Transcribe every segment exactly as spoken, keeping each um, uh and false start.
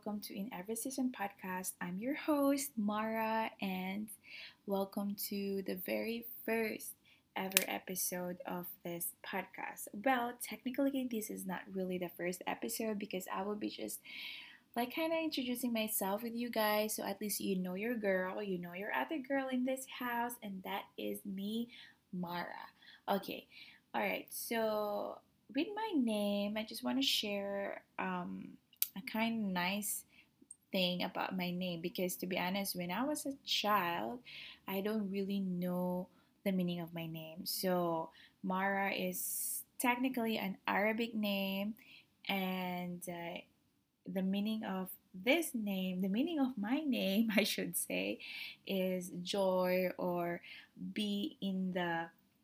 welcome to In Every Season podcast. I'm your host, Mara, and welcome to the very first ever episode of this podcast. Well, technically, this is not really the first episode because I will be just like kind of introducing myself with you guys so at least you know your girl, you know your other girl in this house, and that is me, Mara. Okay, all right, so with my name, I just want to share um, a kind of nice thing about my name because to be honest, when I was a child, I don't really know the meaning of my name. So Mara is technically an Arabic name, and uh, the meaning of this name, the meaning of my name, I should say, is joy or be in the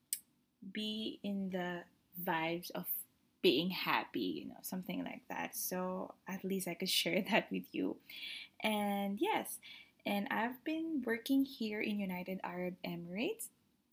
be in the vibes of being happy, you know, something like that. So at least I could share that with you. And yes, and I've been working here in United Arab Emirates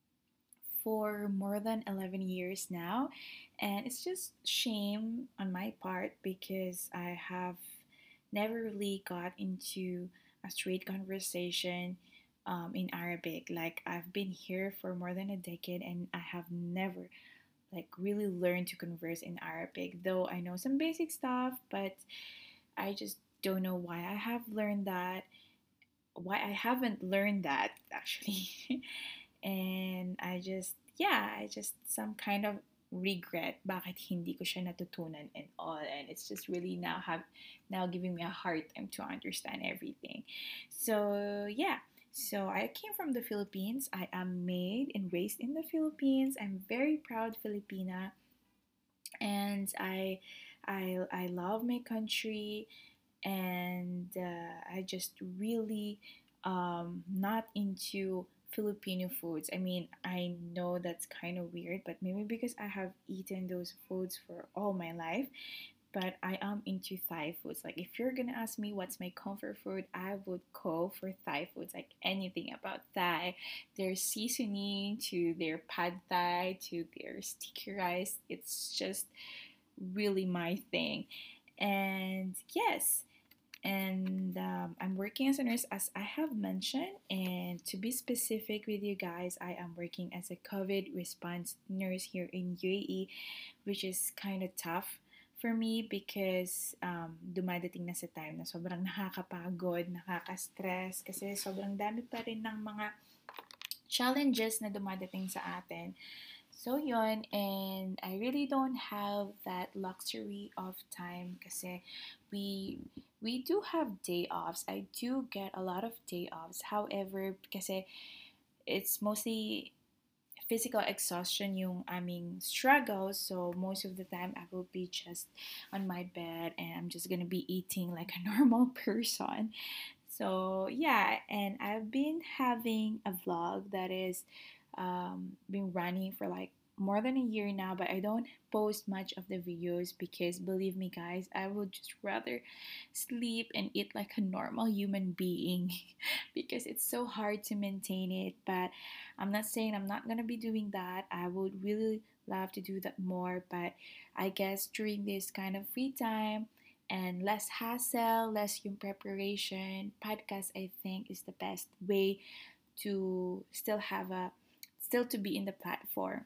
for more than eleven years now, and it's just shame on my part because I have never really got into a straight conversation um, in Arabic. Like I've been here for more than a decade and I have never like really learned to converse in Arabic. Though I know some basic stuff, but I just don't know why I have learned that, why I haven't learned that actually. And I just, yeah, I just some kind of regret bakit hindi ko siya natutunan and all, and it's just really now have now giving me a hard time to understand everything. So yeah, so I came from the Philippines. I am made and raised in the Philippines. I'm very proud Filipina, and I I I love my country, and uh, I just really um, not into Filipino foods. I mean, I know that's kind of weird, but maybe because I have eaten those foods for all my life. But I am into Thai foods. Like, if you're gonna ask me what's my comfort food, I would go for Thai foods. Like anything about Thai, their seasoning to their pad Thai to their sticky rice, it's just really my thing. And yes, and um, I'm working as a nurse, as I have mentioned. And to be specific with you guys, I am working as a COVID response nurse here in U A E, which is kind of tough for me because um, dumadating na sa time na sobrang nakakapagod, nakaka-stress kasi sobrang dami pa rin ng mga challenges na dumadating sa atin. So yun, and I really don't have that luxury of time kasi we we do have day offs. I do get a lot of day offs. However, kasi it's mostly physical exhaustion yung aming struggle. So most of the time I will be just on my bed and I'm just gonna be eating like a normal person. So yeah, and I've been having a vlog that is um, been running for like more than a year now, but I don't post much of the videos because believe me, guys, I would just rather sleep and eat like a normal human being because it's so hard to maintain it. But I'm not saying I'm not gonna be doing that. I would really love to do that more, but I guess during this kind of free time and less hassle, less yung preparation, podcast I think is the best way to still have a still to be in the platform.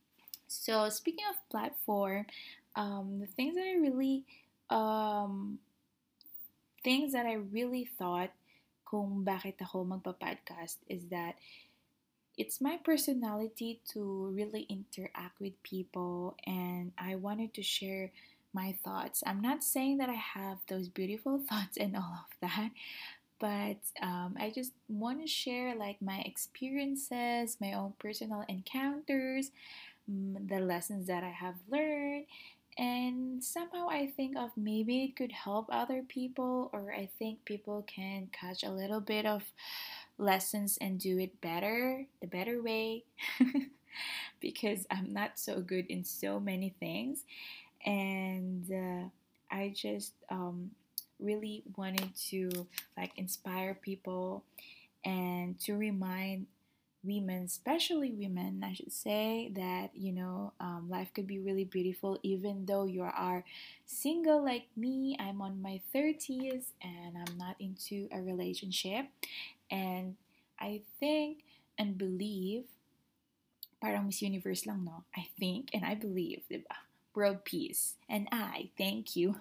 So speaking of platform, um, the things that I really um, things that I really thought kung bakit ako magpa-podcast is that it's my personality to really interact with people, and I wanted to share my thoughts. I'm not saying that I have those beautiful thoughts and all of that, but um, I just want to share like my experiences, my own personal encounters, mm, the lessons that I have learned, and somehow I think of maybe it could help other people, or I think people can catch a little bit of lessons and do it better, the better way, because I'm not so good in so many things. And uh, I just um, really wanted to like inspire people and to remind women, especially women, I should say, that you know, um, life could be really beautiful even though you are single like me. I'm on my thirties and I'm not into a relationship. And I think and believe, parang Miss Universe lang, no? I think and I believe, diba? World peace. And I thank you.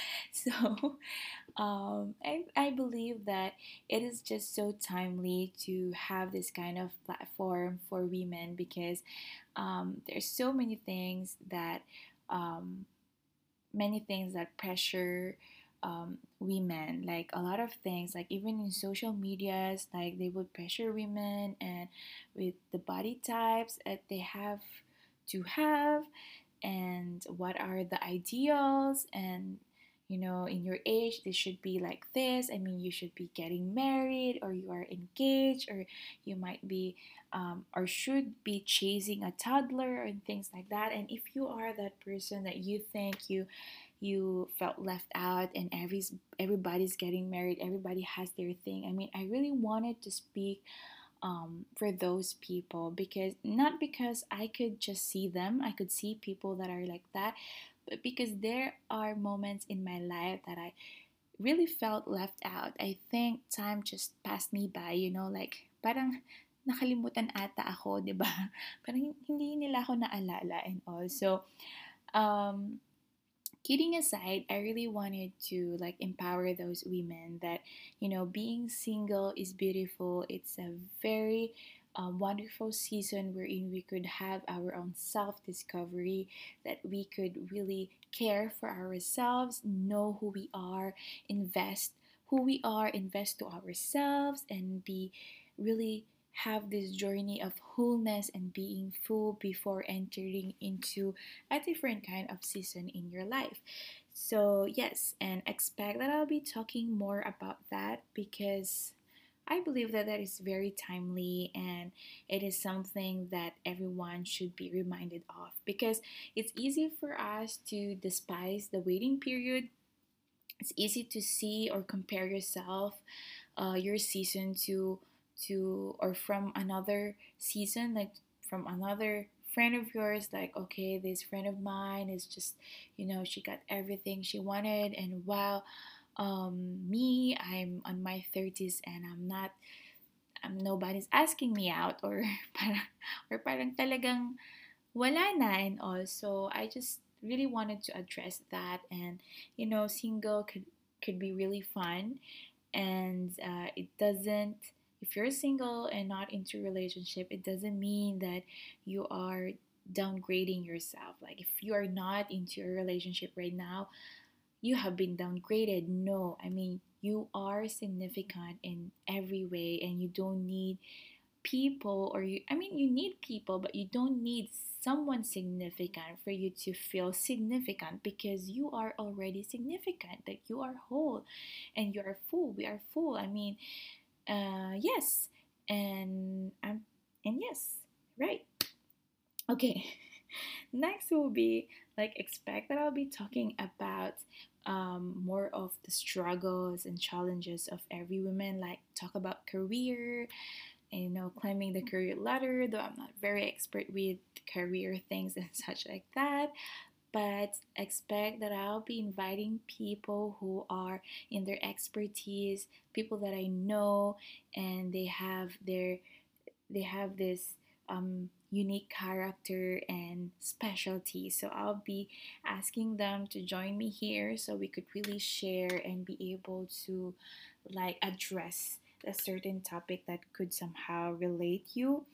So, um, I, I believe that it is just so timely to have this kind of platform for women because um, there's so many things that um, many things that pressure um, women, like a lot of things, like even in social medias, like they would pressure women and with the body types that they have to have, and what are the ideals, and you know, in your age this should be like this. I mean, you should be getting married, or you are engaged, or you might be um, or should be chasing a toddler and things like that. And if you are that person that you think you you felt left out and every everybody's getting married, everybody has their thing, I mean, I really wanted to speak um, for those people, because not because I could just see them, I could see people that are like that, but because there are moments in my life that I really felt left out. I think time just passed me by, you know, like parang nakalimutan ata ako, 'di ba? Parang hindi nila ako naalala and all. So, um kidding aside, I really wanted to like empower those women that, you know, being single is beautiful. It's a very um, wonderful season wherein we could have our own self discovery, that we could really care for ourselves, know who we are, invest who we are, invest to ourselves, and be really have this journey of wholeness and being full before entering into a different kind of season in your life. So, yes, and expect that I'll be talking more about that because I believe that that is very timely, and it is something that everyone should be reminded of, because it's easy for us to despise the waiting period. It's easy to see or compare yourself, uh, your season to to or from another season, like from another friend of yours, like okay, this friend of mine is just, you know, she got everything she wanted, and wow, um me, I'm on my thirties and I'm not, um, nobody's asking me out, or parang or parang talagang wala na and all. So I just really wanted to address that. And you know, single could could be really fun, and uh, it doesn't, if you're single and not into a relationship, it doesn't mean that you are downgrading yourself. Like if you are not into a relationship right now, you have been downgraded. No, I mean, you are significant in every way, and you don't need people, or you, I mean, you need people, but you don't need someone significant for you to feel significant, because you are already significant, that you are whole and you are full. We are full. I mean, uh yes. And I'm and yes, right. Okay. Next will be like, expect that I'll be talking about um, more of the struggles and challenges of every woman, like talk about career, and, you know, climbing the career ladder, though I'm not very expert with career things and such like that. But expect that I'll be inviting people who are in their expertise, people that I know, and they have their they have this um, unique character and specialty. So I'll be asking them to join me here so we could really share and be able to like address a certain topic that could somehow relate you.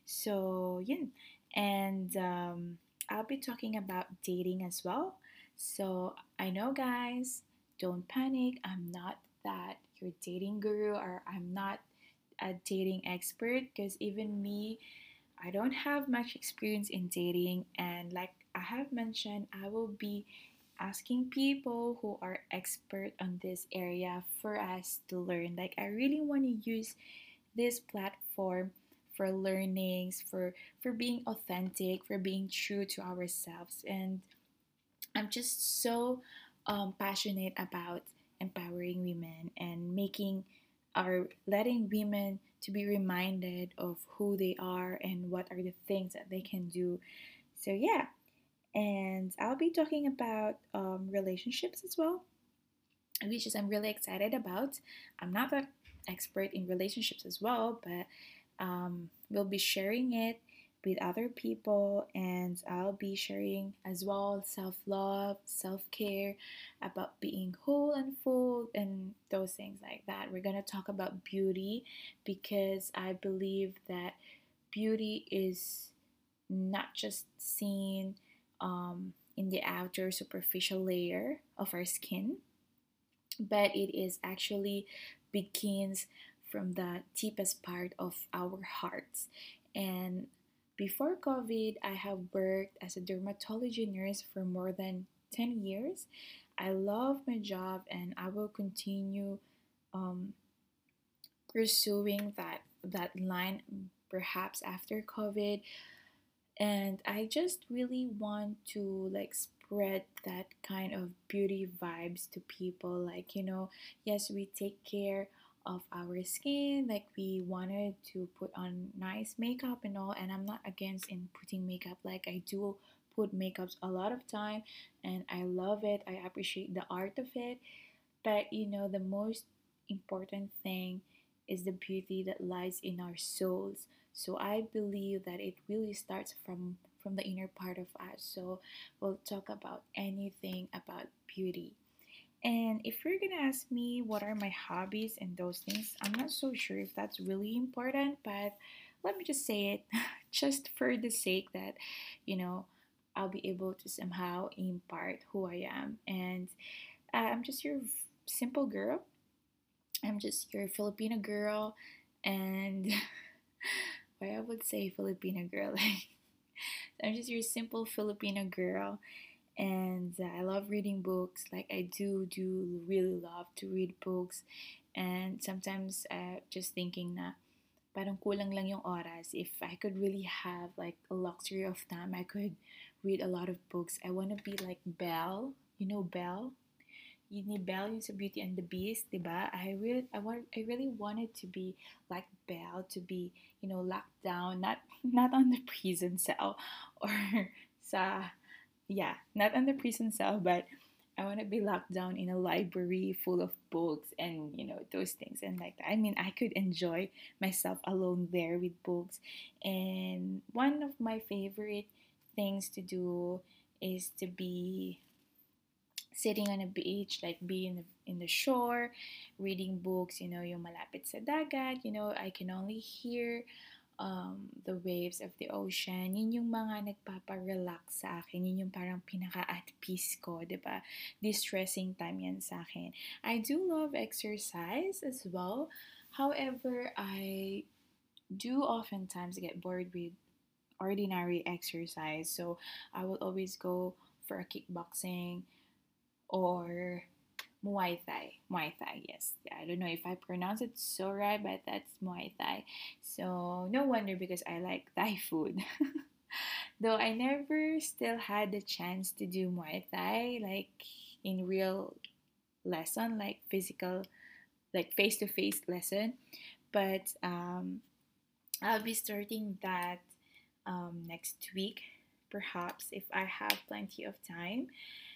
So yeah, and um, I'll be talking about dating as well. So I know, guys, don't panic. I'm not that your dating guru, or I'm not a dating expert, because even me, I don't have much experience in dating. And like I have mentioned, I will be asking people who are expert on this area for us to learn. Like I really want to use this platform for learnings, for for being authentic, for being true to ourselves. And I'm just so um, passionate about empowering women and making, or letting women to be reminded of who they are and what are the things that they can do. So yeah, and I'll be talking about um, relationships as well, which is I'm really excited about. I'm not an expert in relationships as well, but um, we'll be sharing it with other people, and I'll be sharing as well self love, self care, about being whole and full, and those things like that. We're gonna talk about beauty because I believe that beauty is not just seen um, in the outer superficial layer of our skin, but it is actually begins from the deepest part of our hearts. And before COVID, I have worked as a dermatology nurse for more than ten years. I love my job and I will continue um, pursuing that that line perhaps after COVID. And I just really want to like spread that kind of beauty vibes to people, like, you know, yes, we take care of our skin, like we wanted to put on nice makeup and all, and I'm not against in putting makeup, like I do put makeups a lot of time and I love it, I appreciate the art of it. But you know, the most important thing is the beauty that lies in our souls. So I believe that it really starts from from the inner part of us. So we'll talk about anything about beauty. And if you're gonna ask me what are my hobbies and those things, I'm not so sure if that's really important, but let me just say it just for the sake that, you know, I'll be able to somehow impart who I am. And uh, I'm just your simple girl. I'm just your Filipino girl, and why I would say Filipino girl, like I'm just your simple Filipino girl, and uh, I love reading books. Like I do, do really love to read books, and sometimes uh, just thinking na parang kulang lang yung oras. If I could really have like a luxury of time, I could read a lot of books. I want to be like Belle. You know Belle? You need Belle in Beauty and the Beast, diba? I really, I want, I really wanted to be like Belle, to be, you know, locked down, not, not on the prison cell, or sa, yeah, not on the prison cell, but I want to be locked down in a library full of books and you know those things and like that. I mean, I could enjoy myself alone there with books. And one of my favorite things to do is to be sitting on a beach, like be in the, in the shore, reading books, you know, yung malapit sa dagat, you know, I can only hear um, the waves of the ocean. Yun yung mga nagpapa-relax sa akin. Yun yung parang pinaka-at peace ko, di ba? Distressing time yan sa akin. I do love exercise as well. However, I do oftentimes get bored with ordinary exercise. So I will always go for a kickboxing or Muay Thai. Muay Thai, yes. Yeah, I don't know if I pronounce it so right, but that's Muay Thai. So no wonder because I like Thai food. Though I never still had the chance to do Muay Thai like in real lesson, like physical, like face to face lesson. But um, I'll be starting that um, next week, perhaps if I have plenty of time.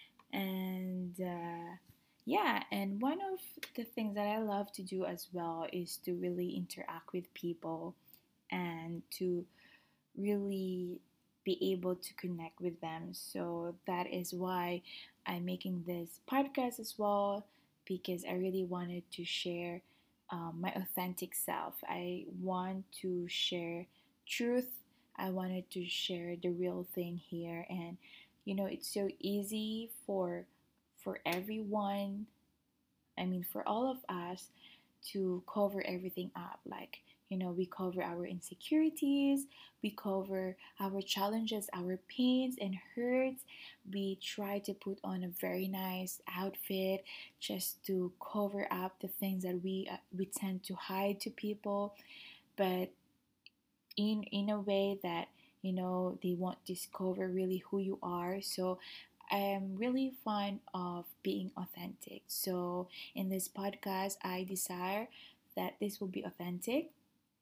And uh, yeah, and one of the things that I love to do as well is to really interact with people and to really be able to connect with them. So that is why I'm making this podcast as well, because I really wanted to share um, my authentic self. I want to share truth. I wanted to share the real thing here. And you know, it's so easy for for everyone, I mean for all of us, to cover everything up. Like, you know, we cover our insecurities, we cover our challenges, our pains and hurts. We try to put on a very nice outfit just to cover up the things that we uh, we tend to hide to people. But in in a way that, you know, they won't discover really who you are. So I'm really fond of being authentic. So in this podcast, I desire that this will be authentic.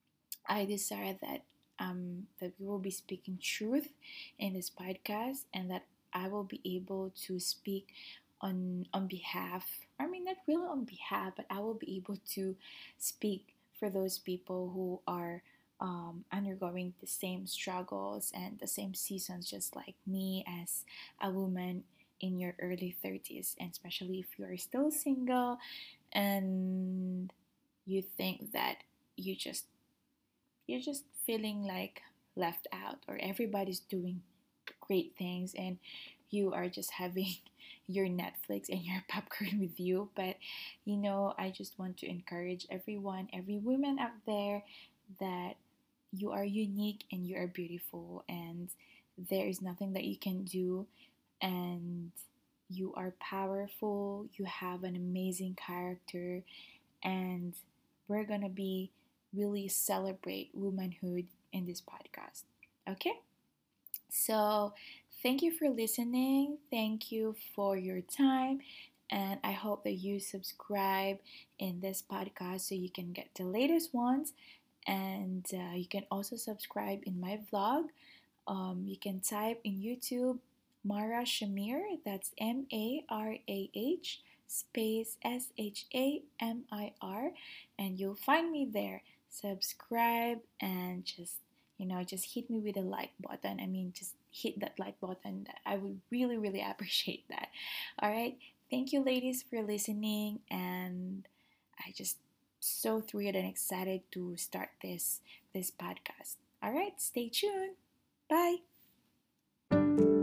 I decided that um that we will be speaking truth in this podcast, and that I will be able to speak on on behalf, I mean not really on behalf, but I will be able to speak for those people who are um, undergoing the same struggles and the same seasons just like me, as a woman in your early thirties, and especially if you are still single and you think that you just you're just feeling like left out, or everybody's doing great things and you are just having your Netflix and your popcorn with you. But you know, I just want to encourage everyone, every woman out there, that you are unique and you are beautiful, and there is nothing that you can do, and you are powerful, you have an amazing character, and we're gonna be really celebrate womanhood in this podcast. Okay? So, thank you for listening. Thank you for your time. And I hope that you subscribe in this podcast so you can get the latest ones. And uh, you can also subscribe in my vlog. Um, you can type in YouTube Mara Shamir, that's M A R A H space S H A M I R, and you'll find me there. Subscribe and just, you know, just hit me with a like button. I mean, just hit that like button. I would really, really appreciate that. All right. Thank you, ladies, for listening. And I just so thrilled and excited to start this this podcast. All right, stay tuned. Bye.